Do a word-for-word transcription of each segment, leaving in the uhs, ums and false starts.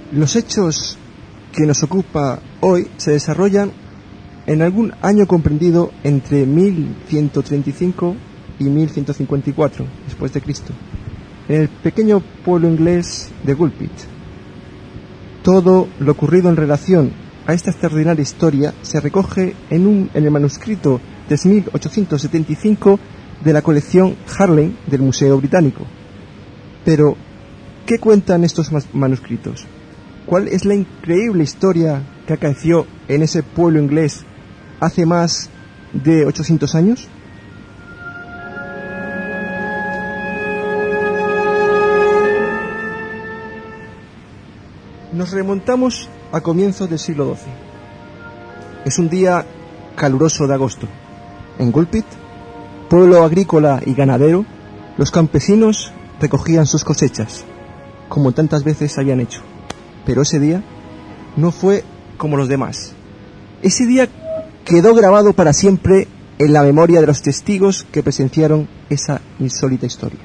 Los hechos que nos ocupa hoy se desarrollan en algún año comprendido entre mil ciento treinta y cinco y mil ciento cincuenta y cuatro después de Cristo, en el pequeño pueblo inglés de Gulpit. Todo lo ocurrido en relación a esta extraordinaria historia se recoge en, un, en el manuscrito de mil ochocientos setenta y cinco de la colección Harley del Museo Británico. Pero, ¿qué cuentan estos manuscritos? ¿Cuál es la increíble historia que acaeció en ese pueblo inglés hace más de ochocientos años? Nos remontamos a comienzos del siglo doce. Es un día caluroso de agosto. En Gulpit, pueblo agrícola y ganadero, los campesinos recogían sus cosechas, como tantas veces habían hecho. Pero ese día no fue como los demás. Ese día quedó grabado para siempre en la memoria de los testigos que presenciaron esa insólita historia.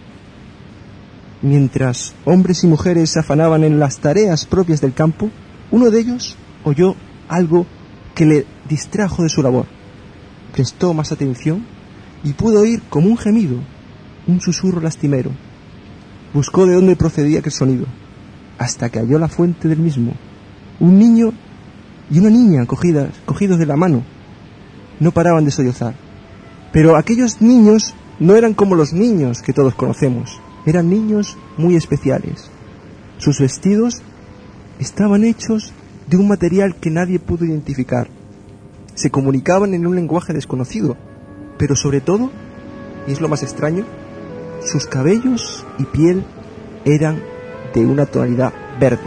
Mientras hombres y mujeres se afanaban en las tareas propias del campo, uno de ellos oyó algo que le distrajo de su labor. Prestó más atención y pudo oír como un gemido, un susurro lastimero. Buscó de dónde procedía aquel sonido, hasta que halló la fuente del mismo. Un niño y una niña cogidas, cogidos de la mano. No paraban de sollozar. Pero aquellos niños no eran como los niños que todos conocemos. Eran niños muy especiales. Sus vestidos estaban hechos de un material que nadie pudo identificar. Se comunicaban en un lenguaje desconocido, pero sobre todo, y es lo más extraño, sus cabellos y piel eran de una tonalidad verde.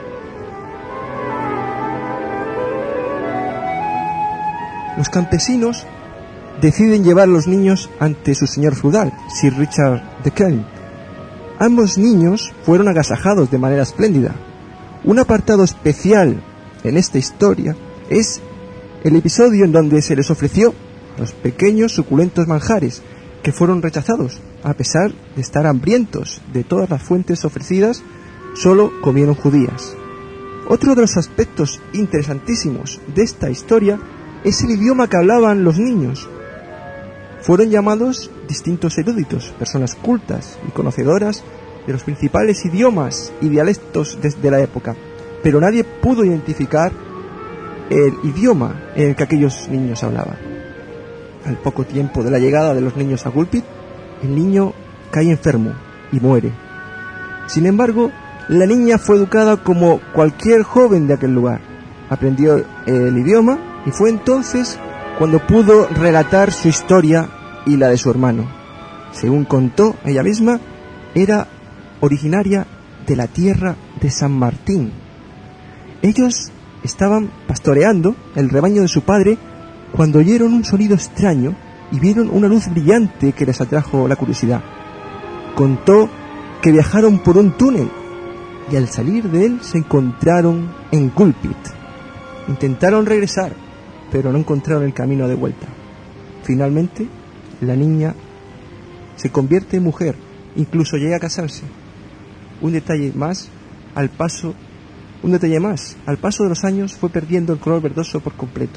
Los campesinos deciden llevar a los niños ante su señor feudal, Sir Richard de Kent. Ambos niños fueron agasajados de manera espléndida. Un apartado especial en esta historia es el episodio en donde se les ofreció los pequeños suculentos manjares que fueron rechazados. A pesar de estar hambrientos de todas las fuentes ofrecidas, solo comieron judías. Otro de los aspectos interesantísimos de esta historia es el idioma que hablaban los niños. Fueron llamados distintos eruditos, personas cultas y conocedoras de los principales idiomas y dialectos de la época, pero nadie pudo identificar el idioma en el que aquellos niños hablaban. Al poco tiempo de la llegada de los niños a Gulpit, el niño cae enfermo y muere. Sin embargo, la niña fue educada como cualquier joven de aquel lugar. Aprendió el idioma y fue entonces cuando pudo relatar su historia y la de su hermano. Según contó ella misma, era originaria de la tierra de San Martín. Ellos estaban pastoreando el rebaño de su padre cuando oyeron un sonido extraño y vieron una luz brillante que les atrajo la curiosidad. Contó que viajaron por un túnel y al salir de él se encontraron en Gulpit. Intentaron regresar, pero no encontraron el camino de vuelta. Finalmente, la niña se convierte en mujer, incluso llega a casarse. Un detalle más, al paso, un detalle más, al paso de los años fue perdiendo el color verdoso por completo.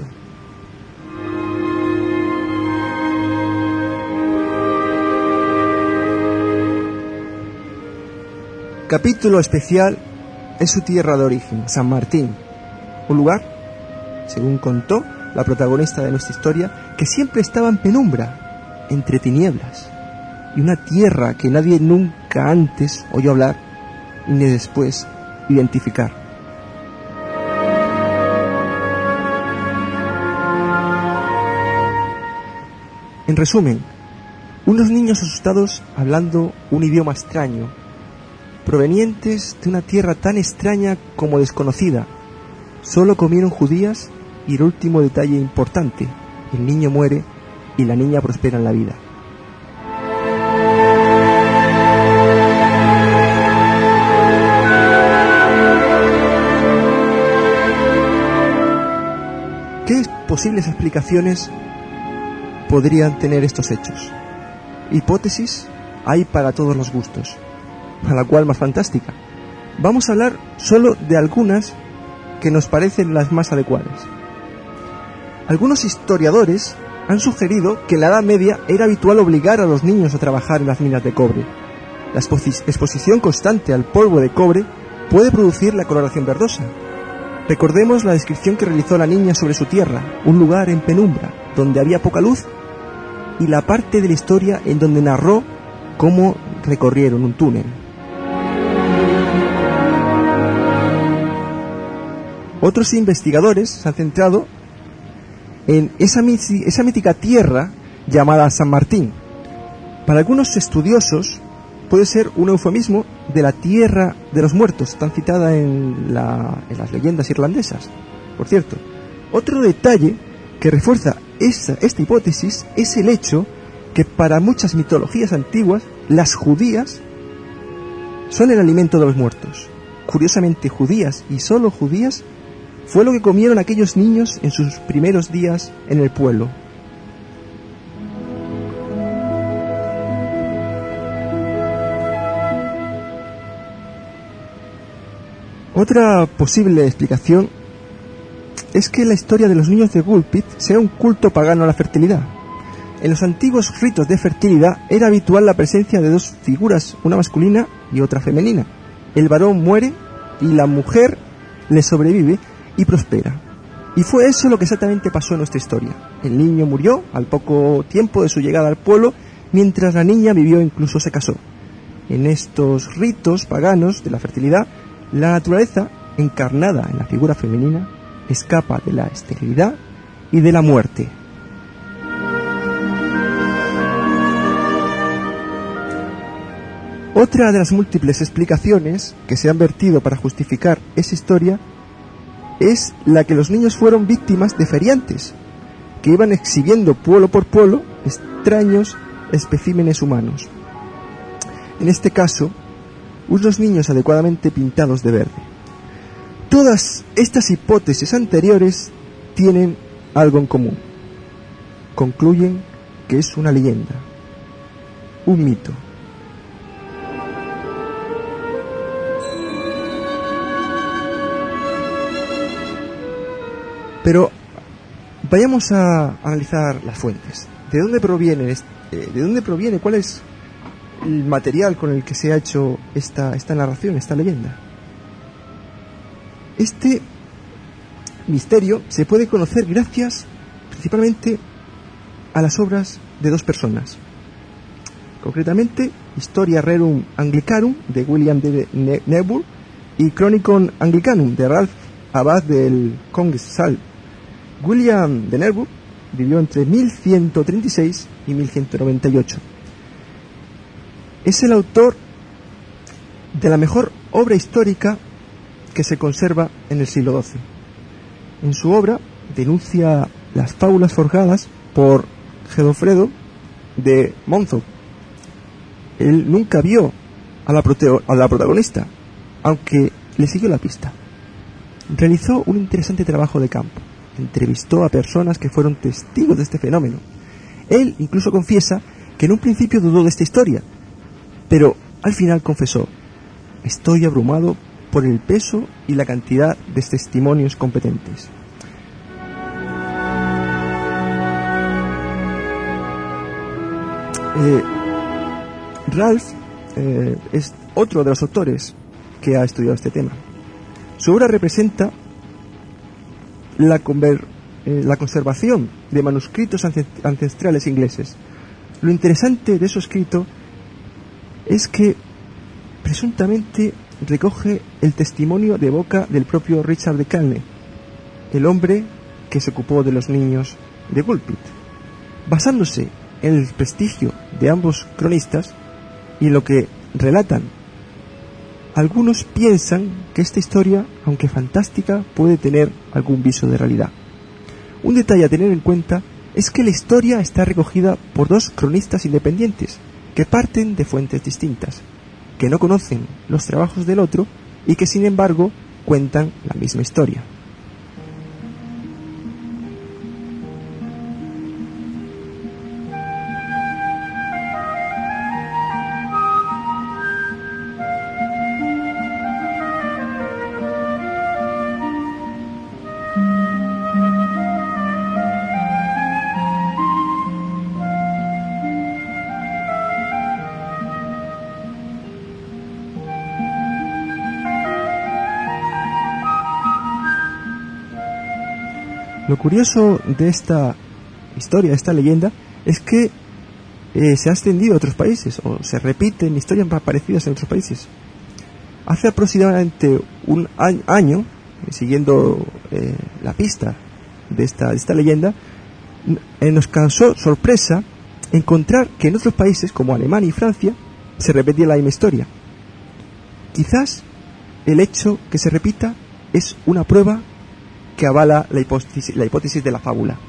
Capítulo especial es su tierra de origen, San Martín, un lugar, según contó la protagonista de nuestra historia, que siempre estaba en penumbra, entre tinieblas, y una tierra que nadie nunca antes oyó hablar ni después identificar. En resumen, unos niños asustados hablando un idioma extraño, provenientes de una tierra tan extraña como desconocida, solo comieron judías. Y el último detalle importante, el niño muere y la niña prospera en la vida. ¿Qué posibles explicaciones podrían tener estos hechos? Hipótesis hay para todos los gustos, a la cual más fantástica. Vamos a hablar solo de algunas que nos parecen las más adecuadas. Algunos historiadores han sugerido que en la Edad Media era habitual obligar a los niños a trabajar en las minas de cobre. La exposición constante al polvo de cobre puede producir la coloración verdosa. Recordemos la descripción que realizó la niña sobre su tierra, un lugar en penumbra, donde había poca luz, y la parte de la historia en donde narró cómo recorrieron un túnel. Otros investigadores se han centrado en esa, esa mítica tierra llamada San Martín. Para algunos estudiosos puede ser un eufemismo de la tierra de los muertos, tan citada en, la, en las leyendas irlandesas. Por cierto, otro detalle que refuerza esa, esta hipótesis es el hecho que para muchas mitologías antiguas las judías son el alimento de los muertos. Curiosamente, judías y solo judías fue lo que comieron aquellos niños en sus primeros días en el pueblo. Otra posible explicación es que la historia de los niños de Gulpit sea un culto pagano a la fertilidad. En los antiguos ritos de fertilidad era habitual la presencia de dos figuras, una masculina y otra femenina. El varón muere y la mujer le sobrevive y prospera. Y fue eso lo que exactamente pasó en nuestra historia. El niño murió al poco tiempo de su llegada al pueblo, mientras la niña vivió e incluso se casó. En estos ritos paganos de la fertilidad, la naturaleza, encarnada en la figura femenina, escapa de la esterilidad y de la muerte. Otra de las múltiples explicaciones que se han vertido para justificar esa historia es la que los niños fueron víctimas de feriantes, que iban exhibiendo pueblo por pueblo extraños especímenes humanos. En este caso, unos niños adecuadamente pintados de verde. Todas estas hipótesis anteriores tienen algo en común. Concluyen que es una leyenda, un mito. Pero vayamos a analizar las fuentes. ¿De dónde proviene, de dónde proviene, cuál es el material con el que se ha hecho esta, esta narración, esta leyenda? Este misterio se puede conocer gracias principalmente a las obras de dos personas. Concretamente, Historia Rerum Anglicanum de William de Neville y Chronicon Anglicanum de Ralph Abad del Coggeshall. William de Neville vivió entre mil ciento treinta y seis y mil ciento noventa y ocho. Es el autor de la mejor obra histórica que se conserva en el siglo doce. En su obra denuncia las fábulas forjadas por Godofredo de Monzón. Él nunca vio a la, proteo- a la protagonista, aunque le siguió la pista. Realizó un interesante trabajo de campo. Entrevistó a personas que fueron testigos de este fenómeno. Él incluso confiesa que en un principio dudó de esta historia, pero al final confesó: estoy abrumado por el peso y la cantidad de testimonios competentes. Eh, Ralph eh, es otro de los autores que ha estudiado este tema. Su obra representa la, conver, eh, la conservación de manuscritos ancestrales ingleses. Lo interesante de su escrito es que presuntamente recoge el testimonio de boca del propio Richard de Calne, el hombre que se ocupó de los niños de Gulpit. Basándose en el prestigio de ambos cronistas y en lo que relatan, algunos piensan que esta historia, aunque fantástica, puede tener algún viso de realidad. Un detalle a tener en cuenta es que la historia está recogida por dos cronistas independientes que parten de fuentes distintas, que no conocen los trabajos del otro y que sin embargo cuentan la misma historia. Lo curioso de esta historia, de esta leyenda, es que eh, se ha extendido a otros países, o se repiten historias más parecidas en otros países. Hace aproximadamente un año, siguiendo eh, la pista de esta, de esta leyenda, eh, nos causó sorpresa encontrar que en otros países, como Alemania y Francia, se repetía la misma historia. Quizás el hecho que se repita es una prueba que avala la hipótesis, la hipótesis de la fábula.